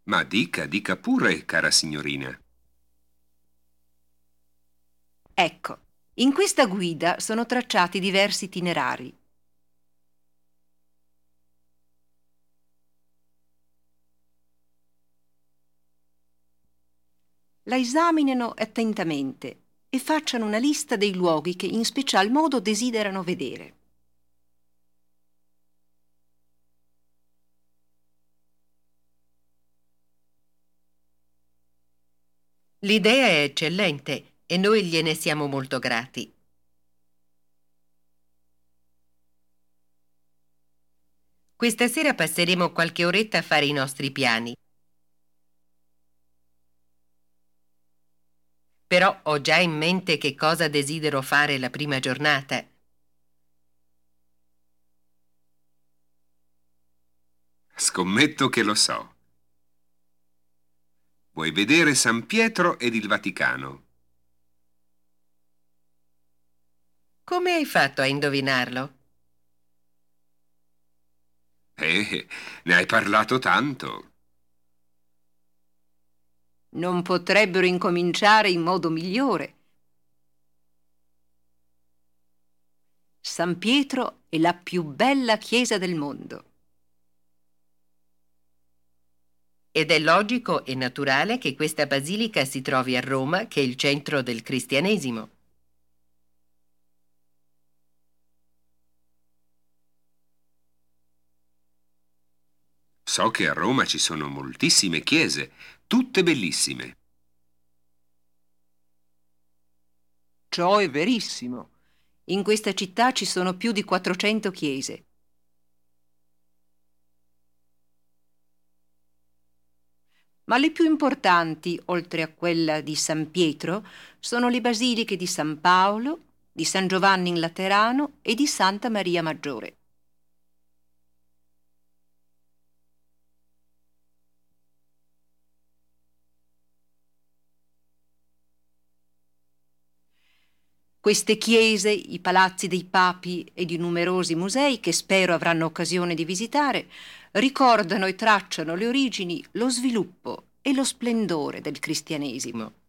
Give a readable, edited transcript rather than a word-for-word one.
Ma dica pure, cara signorina. Ecco, in questa guida sono tracciati diversi itinerari. La esaminino attentamente e facciano una lista dei luoghi che in special modo desiderano vedere. L'idea è eccellente e noi gliene siamo molto grati. Questa sera passeremo qualche oretta a fare i nostri piani. Però ho già in mente che cosa desidero fare la prima giornata. Scommetto che lo so. Vuoi vedere San Pietro ed il Vaticano? Come hai fatto a indovinarlo? Ne hai parlato tanto. Non potrebbero incominciare in modo migliore. San Pietro è la più bella chiesa del mondo. Ed è logico e naturale che questa basilica si trovi a Roma, che è il centro del cristianesimo. So che a Roma ci sono moltissime chiese, tutte bellissime. Ciò è verissimo. In questa città ci sono più di 400 chiese. Ma le più importanti, oltre a quella di San Pietro, sono le basiliche di San Paolo, di San Giovanni in Laterano e di Santa Maria Maggiore. Queste chiese, i palazzi dei papi ed i numerosi musei che spero avranno occasione di visitare, ricordano e tracciano le origini, lo sviluppo e lo splendore del cristianesimo.